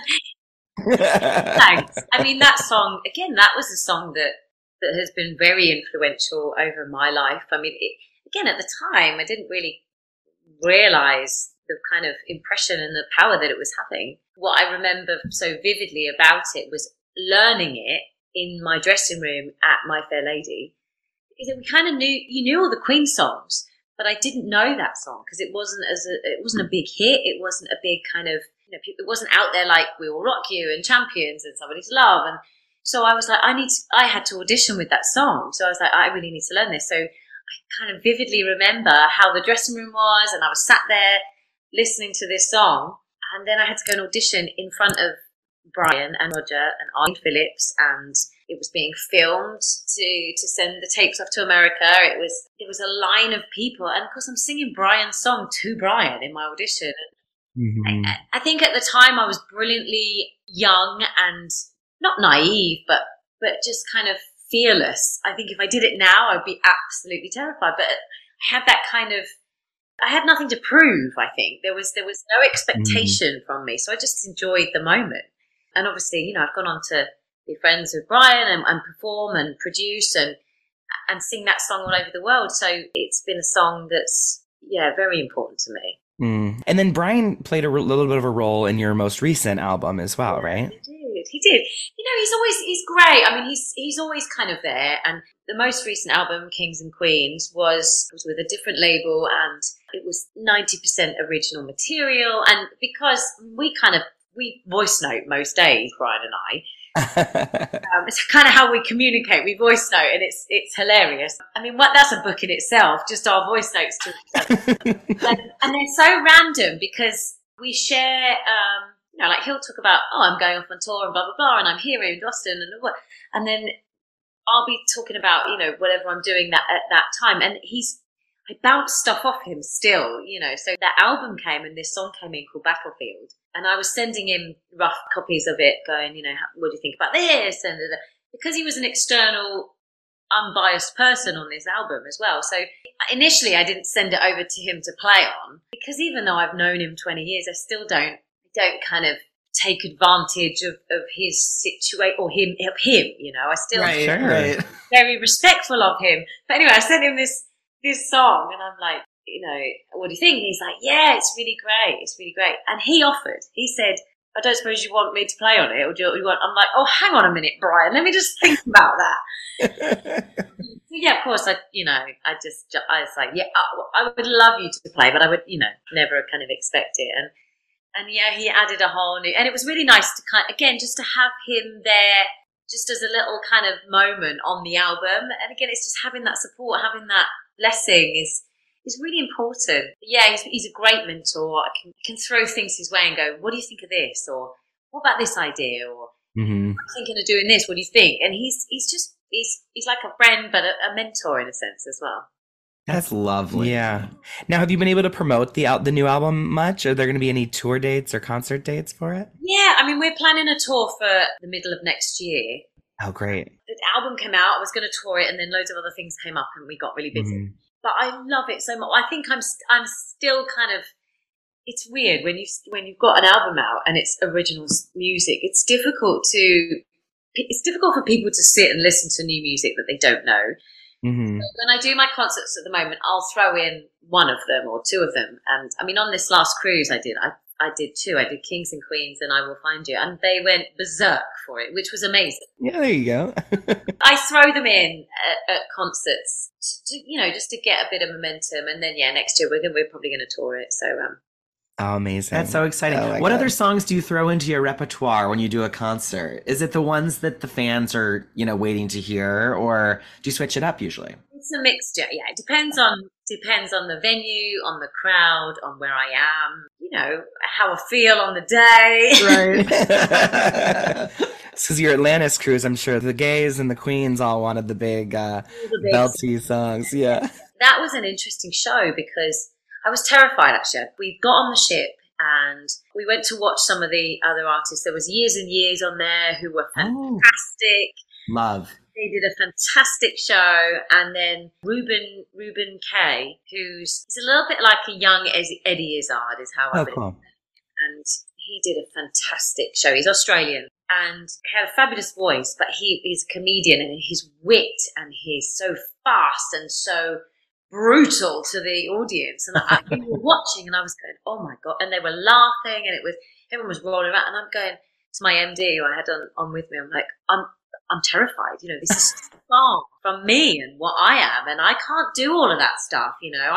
Thanks. I mean, that song, again, that was a song that has been very influential over my life. I mean, again, at the time, I didn't really realize the kind of impression and the power that it was having. What I remember so vividly about it was learning it in my dressing room at My Fair Lady. Is that we kind of knew all the Queen songs, but I didn't know that song because it wasn't a big hit. It wasn't a big kind of, it wasn't out there like We Will Rock You and Champions and Somebody to Love. And so I was like, I had to audition with that song. So I was like, I really need to learn this. So I kind of vividly remember how the dressing room was, and I was sat there listening to this song, and then I had to go and audition in front of Brian and Roger and Arlene Phillips, and it was being filmed to send the tapes off to America. It was a line of people, and of course I'm singing Brian's song to Brian in my audition. Mm-hmm. I think at the time I was brilliantly young and not naive, but just kind of fearless. I think if I did it now, I'd be absolutely terrified. But I had that kind of, I had nothing to prove. I think there was no expectation from me, so I just enjoyed the moment. And obviously, I've gone on to be friends with Brian and perform and produce and sing that song all over the world. So it's been a song that's, very important to me. And then Brian played a little bit of a role in your most recent album as well, right? He did. He did. You know, he's great. I mean, he's always kind of there. And the most recent album, Kings and Queens, was with a different label, and it was 90% original material. And because we voice note most days, Brian and I. It's kind of how we communicate. We voice note, and it's hilarious. I mean, that's a book in itself, just our voice notes to each other. And they're so random because we share, you know, like he'll talk about, oh, I'm going off on tour and blah, blah, blah, and I'm here in Boston and what. And then I'll be talking about, you know, whatever I'm doing at that time. And I bounce stuff off him still, you know. So that album came and this song came in called Battlefield. And I was sending him rough copies of it going, you know, what do you think about this? And because he was an external, unbiased person on this album as well. So initially I didn't send it over to him to play on because even though I've known him 20 years, I still don't kind of take advantage of his situation or him, you know. I still right. very respectful of him. But anyway, I sent him this song and I'm like, you know, what do you think? And he's like, yeah, it's really great. It's really great. And he offered, he said, I don't suppose you want me to play on it or do you want, I'm like, oh, hang on a minute, Brian, let me just think about that. Yeah, of course, I was like, yeah, I would love you to play, but I would, you know, never kind of expect it. And yeah, he added a whole new, and it was really nice to again, just to have him there just as a little kind of moment on the album. And again, it's just having that support, having that blessing is really important. Yeah, he's a great mentor. I can throw things his way and go, what do you think of this? Or what about this idea? Or I'm thinking of doing this. What do you think? And he's like a friend, but a mentor in a sense as well. That's lovely. Yeah. Now, have you been able to promote the new album much? Are there going to be any tour dates or concert dates for it? Yeah, I mean, we're planning a tour for the middle of next year. Oh, great. The album came out, I was going to tour it, and then loads of other things came up and we got really busy. Mm-hmm. But I love it so much. I think I'm still kind of, it's weird when you've got an album out and it's original music. It's difficult for people to sit and listen to new music that they don't know. Mm-hmm. When I do my concerts at the moment, I'll throw in one of them or two of them. And I mean, on this last cruise I did two. I did Kings and Queens and I Will Find You. And they went berserk for it, which was amazing. Yeah, there you go. I throw them in at concerts, just to get a bit of momentum. And then, yeah, next year we're probably going to tour it. So, oh, amazing. That's so exciting. What other songs do you throw into your repertoire when you do a concert? Is it the ones that the fans are, waiting to hear, or do you switch it up usually? It's a mixture. Yeah, it depends on the venue, on the crowd, on where I am, how I feel on the day. Right. Because your Atlantis cruise, I'm sure the gays and the queens all wanted the big belty songs. Yeah. That was an interesting show because I was terrified, actually. We got on the ship and we went to watch some of the other artists. There was Years and Years on there who were fantastic. Love. They did a fantastic show. And then Ruben K, he's a little bit like a young Eddie Izzard is how I think. Cool. And he did a fantastic show. He's Australian and he had a fabulous voice, but he's a comedian and his wit and he's so fast and so brutal to the audience. And we were watching and I was going, oh my God. And they were laughing and everyone was rolling around. And I'm going to my MD who I had on with me. I'm like, I'm terrified. This is far from me and what I am. And I can't do all of that stuff.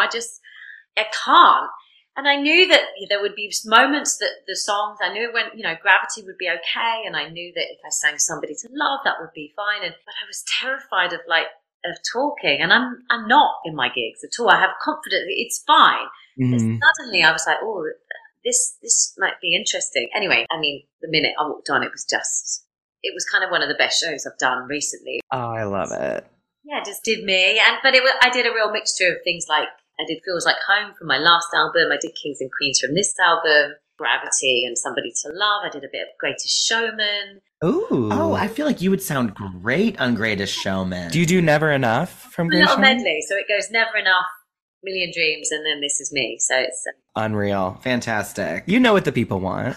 I can't. And I knew that there would be moments that the songs, I knew when, Gravity would be okay. And I knew that if I sang Somebody to Love, that would be fine. But I was terrified of talking, and I'm not in my gigs at all. I have confidence; it's fine. Mm-hmm. Suddenly, I was like, "Oh, this might be interesting." Anyway, I mean, the minute I walked on, it was kind of one of the best shows I've done recently. Oh, I love it. Yeah, just did me, I did a real mixture of things. Like I did Feels Like Home from my last album. I did Kings and Queens from this album. Gravity and Somebody to Love. I did a bit of Greatest Showman. Ooh. Oh, I feel like you would sound great on Greatest Showman. Do you do Never Enough from Greatest Showman? A little medley. So it goes Never Enough, Million Dreams, and then This Is Me. So it's unreal. Fantastic. You know what the people want.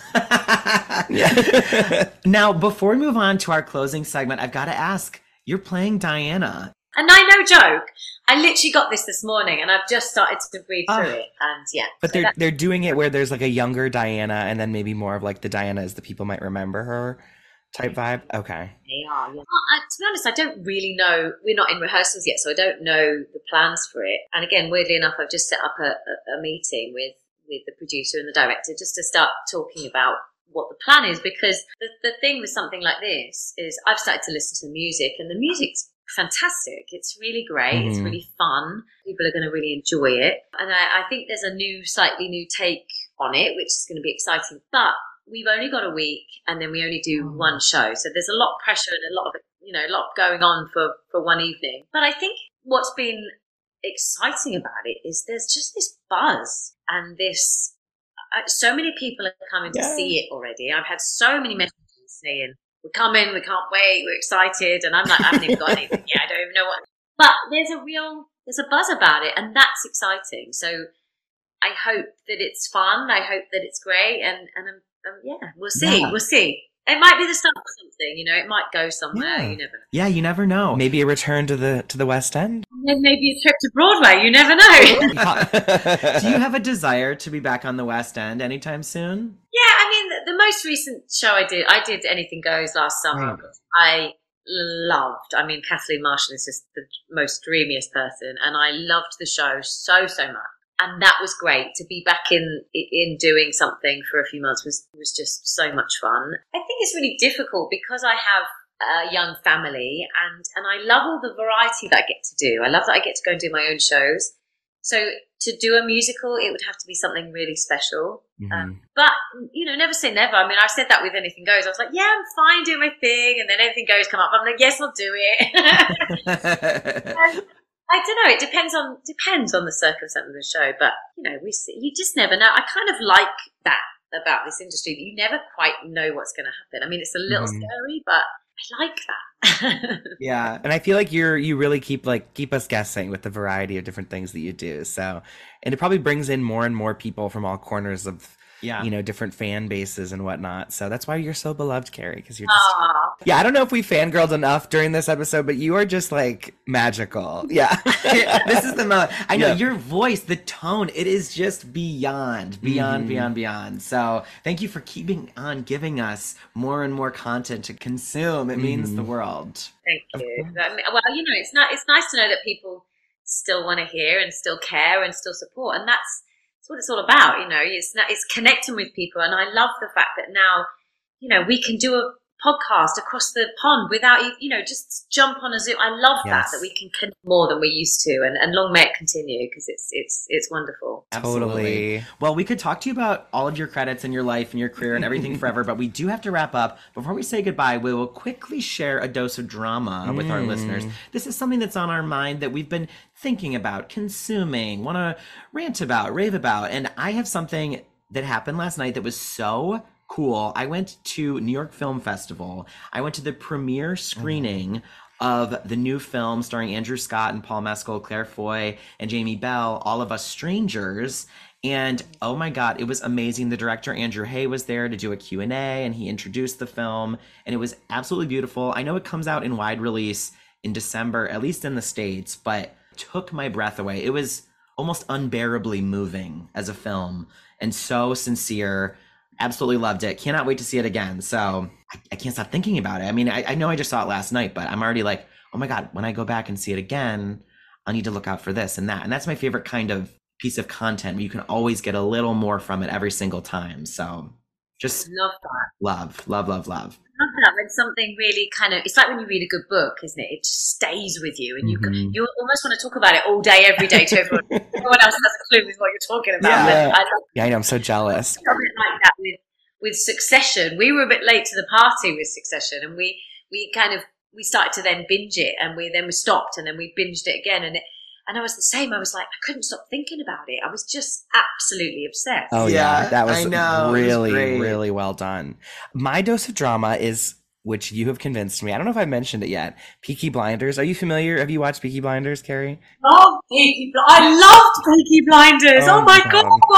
Now, before we move on to our closing segment, I've got to ask, you're playing Diana. And no joke, I literally got this morning and I've just started to read through it. And yeah. But they're doing it where there's like a younger Diana and then maybe more of like the Diana as the people might remember her type vibe. Okay. They are. Yeah. To be honest, I don't really know. We're not in rehearsals yet, so I don't know the plans for it. And again, weirdly enough, I've just set up a meeting with the producer and the director just to start talking about what the plan is, because the thing with something like this is I've started to listen to the music, and the music's fantastic. It's really great. It's really fun. People are going to really enjoy it. And I think there's a slightly new take on it, which is going to be exciting. But we've only got a week, and then we only do one show. So there's a lot of pressure and a lot going on for one evening. But I think what's been exciting about it is there's just this buzz and this so many people are coming to see it already. I've had so many messages saying, we're coming, we can't wait, we're excited. And I'm like, I haven't even got anything yet. I don't even know what. But there's a buzz about it, and that's exciting. So I hope that it's fun. I hope that it's great. And we'll see. Yeah. We'll see. It might be the start of something, it might go somewhere. Yeah. You never know. Yeah, you never know. Maybe a return to the West End. And then maybe a trip to Broadway. You never know. Do you have a desire to be back on the West End anytime soon? Yeah, I mean, the most recent show I did Anything Goes last summer. I loved. I mean, Kathleen Marshall is just the most dreamiest person, and I loved the show so much. And that was great. To be back in doing something for a few months was just so much fun. I think it's really difficult because I have a young family, and I love all the variety that I get to do. I love that I get to go and do my own shows. So to do a musical, it would have to be something really special. But, never say never. I mean, I've said that with Anything Goes. I was like, yeah, I'm fine doing my thing. And then Anything Goes come up. I'm like, yes, I'll do it. I don't know. It depends on the circumstance of the show, but we see. You just never know. I kind of like that about this industry, that you never quite know what's going to happen. I mean, it's a little scary, but I like that. Yeah, and I feel like you really keep us guessing with the variety of different things that you do. So, and it probably brings in more and more people from all corners of different fan bases and whatnot. So that's why you're so beloved, Carrie, because you're just I don't know if we fangirled enough during this episode, but you are just like magical. Yeah. This is the moment. I know your voice, the tone, it is just beyond. So thank you for keeping on giving us more and more content to consume. It means the world. Thank you. Well, it's nice to know that people still want to hear and still care and still support, and that's what it's all about. It's connecting with people, and I love the fact that now we can do a podcast across the pond without just jump on a Zoom. I love that we can connect more than we used to, and long may it continue, because it's wonderful. Absolutely. Well, we could talk to you about all of your credits and your life and your career and everything forever, but we do have to wrap up. Before we say goodbye, we will quickly share a dose of drama with our listeners. This is something that's on our mind that we've been thinking about, consuming, want to rant about, rave about, and I have something that happened last night that was so cool. I went to New York Film Festival. I went to the premiere screening of the new film starring Andrew Scott and Paul Mescal, Claire Foy, and Jamie Bell, All of Us Strangers. And oh my God, it was amazing. The director, Andrew Hay, was there to do a Q&A, and he introduced the film, and it was absolutely beautiful. I know it comes out in wide release in December, at least in the States, but it took my breath away. It was almost unbearably moving as a film, and so sincere. Absolutely loved it. Cannot wait to see it again. So I can't stop thinking about it. I mean, I know I just saw it last night, but I'm already like, oh my God, when I go back and see it again, I'll need to look out for this and that. And that's my favorite kind of piece of content, where you can always get a little more from it every single time. So just love that. Love. I love that when something really it's like when you read a good book, isn't it? It just stays with you, and you almost want to talk about it all day, every day to everyone. Everyone else has a clue with what you're talking about. I know, I'm so jealous. A bit like that with Succession. We were a bit late to the party with Succession, and we started to then binge it, and we stopped, and then we binged it again, and I was the same. I was like, I couldn't stop thinking about it. I was just absolutely obsessed. Oh yeah, that was really well done. My dose of drama is, which you have convinced me. I don't know if I mentioned it yet. Peaky Blinders. Are you familiar? Have you watched Peaky Blinders, Carrie? Oh, I loved Peaky Blinders. Oh my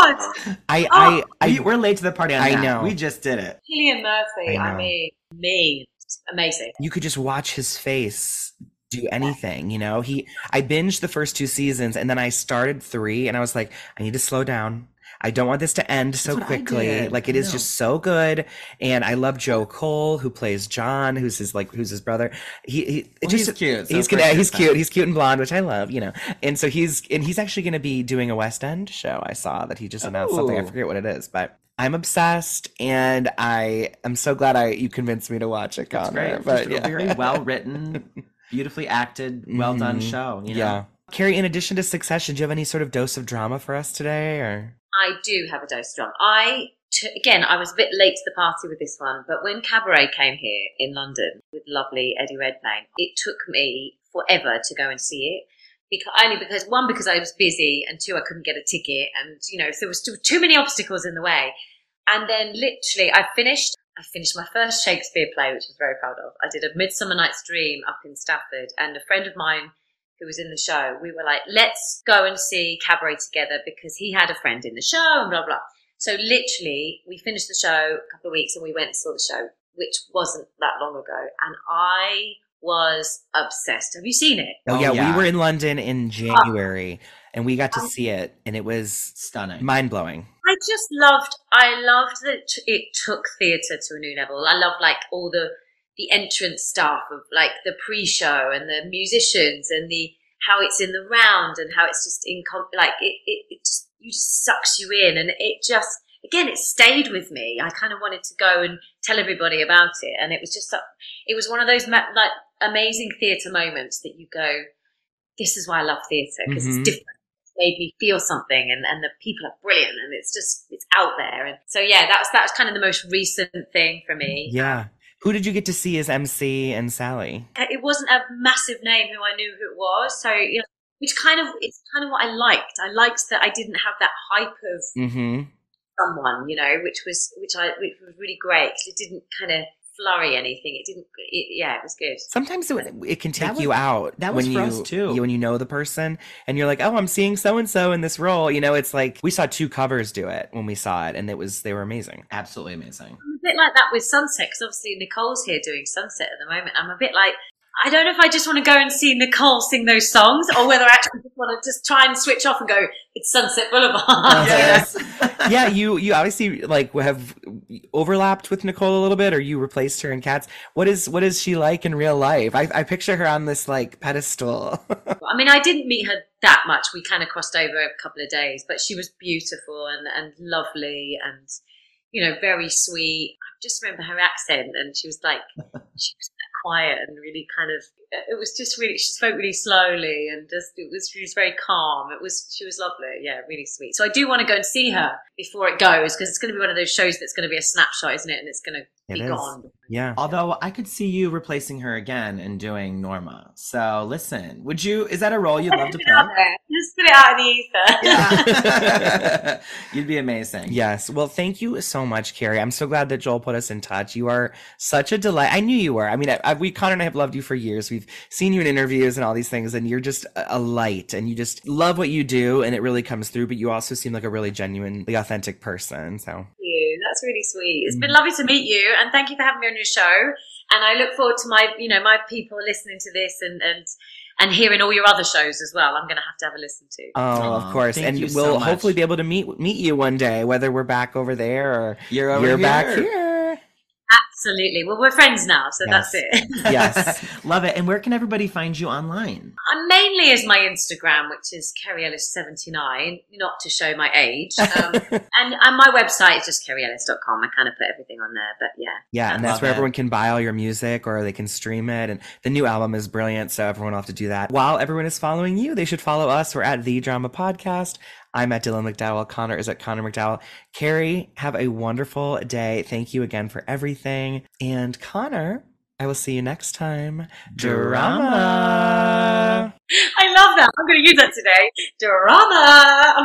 God. We're late to the party on that. I know. We just did it. Cillian Murphy. I mean, amazing. You could just watch his face do anything, I binged the first 2 seasons, and then I started 3, and I was like, I need to slow down. I don't want this to end so what I quickly. did. Like, it I is know. just so good. And I love Joe Cole, who plays John, who's his brother. He's cute. So He's of gonna, course he's you're cute. fine. He's cute and blonde, which I love, you know. And so he's actually going to be doing a West End show. I saw that he just announced something. I Oh. forget what it is, but I'm obsessed, and I am so glad you convinced me to watch it, It's Connor. great. But Just a very well written, beautifully acted, well done Mhm. show. You know? Yeah. Carrie, in addition to Succession, do you have any sort of dose of drama for us today, or? I do have a dose of drama. Again, I was a bit late to the party with this one, but when Cabaret came here in London with lovely Eddie Redmayne, it took me forever to go and see it. Because I was busy, and two, I couldn't get a ticket, and there was too many obstacles in the way. And then literally, I finished my first Shakespeare play, which I was very proud of. I did A Midsummer Night's Dream up in Stafford, and a friend of mine who was in the show, we were like, let's go and see Cabaret together because he had a friend in the show and blah, blah. So literally, we finished the show a couple of weeks and we went and saw the show, which wasn't that long ago. And I was obsessed. Have you seen it? Oh, Oh, yeah, yeah. we were in London in January, and we got to see it, and it was Stunning. mind-blowing. I loved that it took theatre to a new level. I love like all the entrance stuff of like the pre-show and the musicians and how it's in the round and how it's just it just sucks you in, and it just, again, it stayed with me. I kind of wanted to go and tell everybody about it, and it was one of those like amazing theatre moments that you go, this is why I love theatre, because Mhm. it's different. It's made me feel something, and the people are brilliant, and it's out there. And so yeah, that's kind of the most recent thing for me. Yeah. Who did you get to see as MC and Sally? It wasn't a massive name who I knew who it was, so it's kind of what I liked. I liked that I didn't have that hype of Mm-hmm. someone, which was really great. It didn't kind of flurry anything. It was good. Sometimes it can take That was- you out. that was when for you, us, too. When you know the person and you're like, oh, I'm seeing so-and-so in this role. It's like we saw 2 covers do it when we saw it, and they were amazing. Absolutely amazing. I'm a bit like that with Sunset, because obviously Nicole's here doing Sunset at the moment. I'm a bit like, I don't know if I just want to go and see Nicole sing those songs, or whether I actually just want to just try and switch off and go, it's Sunset Boulevard. Yes. Yeah, you obviously like have overlapped with Nicole a little bit, or you replaced her in Cats. What is she like in real life? I picture her on this like pedestal. I mean, I didn't meet her that much. We kind of crossed over a couple of days, but she was beautiful and lovely and, very sweet. I just remember her accent, and she was quiet and really kind of, it was just really, she spoke really slowly, and she was very calm. She was lovely. Yeah, really sweet. So I do want to go and see her before it goes, because it's going to be one of those shows that's going to be a snapshot, isn't it? And it's going to be gone. Yeah. Although I could see you replacing her again and doing Norma. So listen, is that a role you'd love to play? Just put it out in the ether. Yeah. You'd be amazing. Yes. Well, thank you so much, Carrie. I'm so glad that Joel put us in touch. You are such a delight. I knew you were. I mean, Connor and I have loved you for years. We've seen you in interviews and all these things, and you're just a light, and you just love what you do, and it really comes through, but you also seem like a really genuinely authentic person. So Thank you. That's really sweet. It's been lovely to meet you, and thank you for having me on your show. And I look forward to my people listening to this and hearing all your other shows as well. I'm going to have a listen to. Oh, of course. Thank And you we'll so much. hopefully be able to meet you one day, whether we're back over there or You're over back here. here. Absolutely. Well, we're friends now, so Yes. that's it. Yes. Love it. And where can everybody find you online? Mainly is my Instagram, which is KerryEllis79, not to show my age. And my website is just kerryellis.com. I kind of put everything on there, but yeah. Yeah, and that's Love where it. everyone can buy all your music, or they can stream it. And the new album is brilliant, so everyone will have to do that. While everyone is following you, they should follow us. We're at The Drama Podcast. I'm at Dylan McDowell. Connor is at Connor McDowell. Carrie, have a wonderful day. Thank you again for everything. And Connor, I will see you next time. Drama. I love that. I'm going to use that today. Drama.